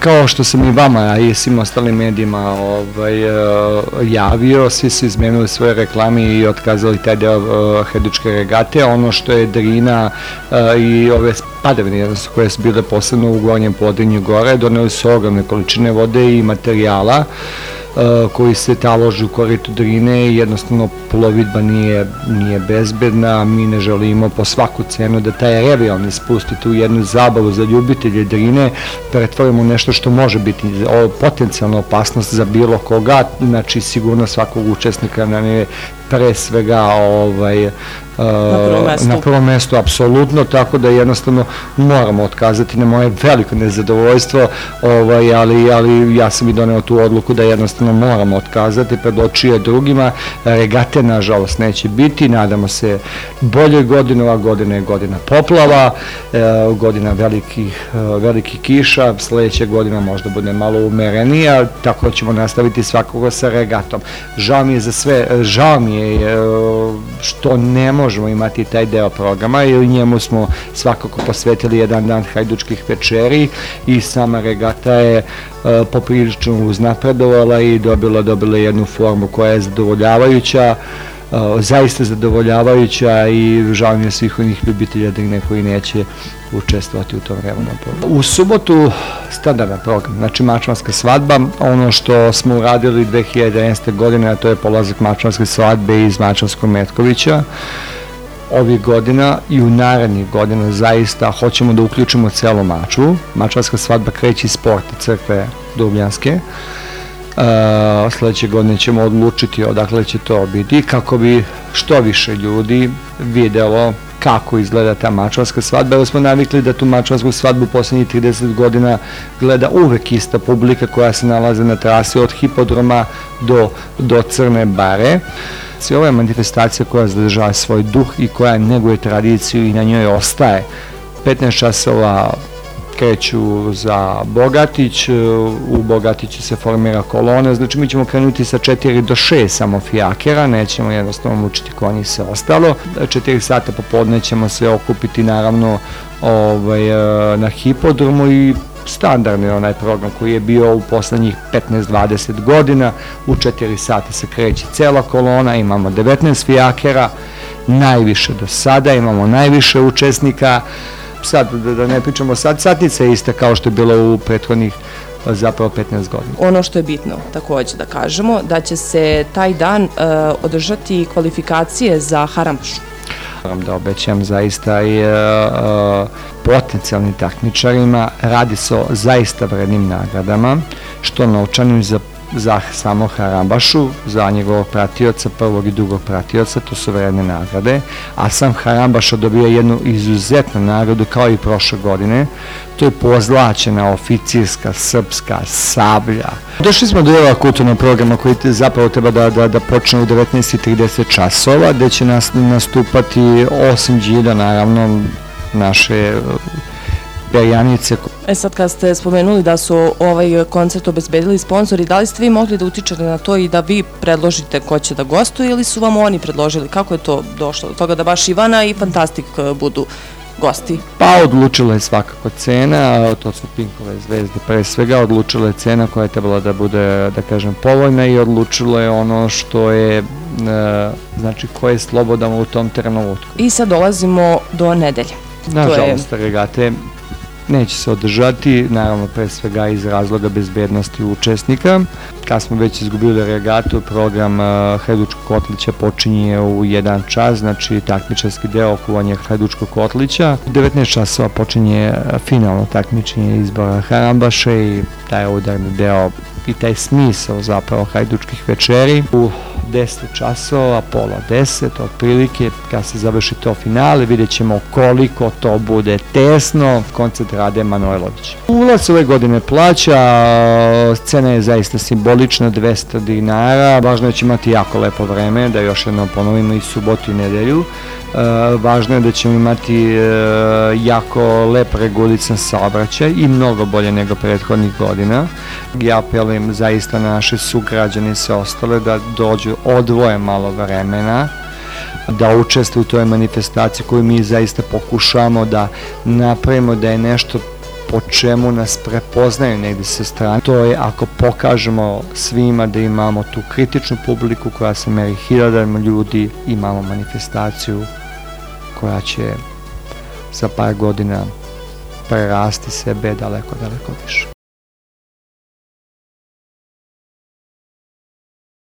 kao što sam i vama, a i svim ostalim medijima javio, svi su izmenili svoje reklame i otkazali taj deo Hajdučke regate. Ono što je Drina i ove padavine koje su bile posebno u Gornjem Podrinju gore, doneli su ogromne količine vode i materijala koji se taloži u koritu Drine i jednostavno plovidba nije bezbedna. Mi ne želimo po svaku cenu da taj revion ispustite u jednu zabavu za ljubitelje Drine, pretvorimo nešto što može biti potencijalna opasnost za bilo koga, znači sigurno svakog učesnika nam je pre svega na prvom mestu, apsolutno, tako da jednostavno moramo otkazati na moje veliko nezadovoljstvo, ali ja sam i doneo tu odluku da jednostavno moramo otkazati pred očije drugima. Regate nažalost neće biti, nadamo se boljoj godini. Ova godina je godina poplava, godina velikih kiša, sledeća godina možda bude malo umerenija, tako ćemo nastaviti svakoga sa regatom. Žao mi je što ne možemo imati taj deo programa i u njemu smo svakako posvetili jedan dan hajdučkih večeri i sama regata je poprilično uznapredovala i dobila jednu formu koja je zadovoljavajuća, zaista zadovoljavajuća i žao mi je svih onih ljubitelja Drine koji neće učestvovati u tom vremenu. U subotu standardan program, znači mačvanska svadba, ono što smo uradili 2011. godine, a to je polazak mačvanske svadbe iz Mačvanskog Metkovića. Ovih godina i u narednih godina zaista hoćemo da uključimo celu Mačvu. Mačvanska svadba kreće iz porta crkve Dubljanske. Sledeće godine ćemo odlučiti odakle će to biti, kako bi što više ljudi videlo kako izgleda ta mačvanska svadba. Evo smo navikli da tu mačvansku svadbu poslednjih 30 godina gleda uvek ista publika koja se nalaze na trasi od hipodroma do Crne bare. Sve ova manifestacija koja zadržava svoj duh i koja neguje tradiciju i na njoj ostaje. 15 časova kreću za Bogatić, u Bogatiću se formira kolona, znači mi ćemo krenuti sa 4 do 6 samo fijakera, nećemo jednostavno mučiti konji se ostalo. 4 sata popodne ćemo sve okupiti naravno na hipodromu i standardni onaj program koji je bio u poslednjih 15-20 godina. U 4 sata se kreće cela kolona, imamo 19 fijakera, najviše do sada, imamo najviše učesnika. Sad, da ne pričamo sad, satnica je ista kao što je bilo u prethodnih zapravo 15 godina. Ono što je bitno takođe da kažemo, da će se taj dan održati kvalifikacije za Harambašu. Moram da obećam zaista i potencijalnim takmičarima, radi se o zaista vrednim nagradama, što novčanim za samo Harambašu, za njegovog pratioca, prvog i drugog pratioca, to su vredne nagrade, a sam Harambaša dobija jednu izuzetnu nagradu kao i prošle godine, to je pozlaćena oficirska srpska sablja. Došli smo do ovog kulturnog programa koji zapravo treba da počne u 19:30 časova, gde će nastupati osim Đilja, naravno, naše perjanice. Sad kad ste spomenuli da su ovaj koncert obezbedili sponzori, da li ste vi mogli da utičete na to i da vi predložite ko će da gostuje ili su vam oni predložili? Kako je to došlo do toga da baš Ivana i Fantastik budu gosti? Pa odlučila je svakako cena, to su Pinkove zvezde pre svega, odlučila je cena koja je trebala da bude, da kažem, povoljna i odlučilo je ono što je, znači, ko je slobodan u tom trenutku. I sad dolazimo do nedelje. Nažalost, regate neće se održati, naravno pre svega iz razloga bezbednosti učesnika. Kad smo već izgubili regatu, program Hajdučkog kotlića počinje u 1 čas, znači takmičarski deo okuvanja Hajdučkog kotlića. U 19 časova počinje finalno takmičenje izbora Harambaše i taj udarni deo i taj smisao zapravo Hajdučkih večeri. U 10 časova, pola 10, otprilike, kad se završi to finale, vidjet ćemo koliko to bude tesno. Koncert Rade Manojlović. Ulaz ove godine plaća, cena je zaista simbolična, 200 dinara. Važno je da će imati jako lepo vreme, da još jednom ponovimo i subotu i nedelju. Važno je da ćemo imati jako lep regulisan saobraćaj i mnogo bolje nego prethodnih godina. Ja apelujem zaista na naše sugrađane i sve ostale da dođu, odvoje malo vremena, da učestvuju u toj manifestaciji koju mi zaista pokušamo da napravimo da je nešto po čemu nas prepoznaju negdje sa strane. To je ako pokažemo svima da imamo tu kritičnu publiku koja se meri hiljadama ljudi, imamo manifestaciju koja će za par godina prerasti sebe daleko, daleko više.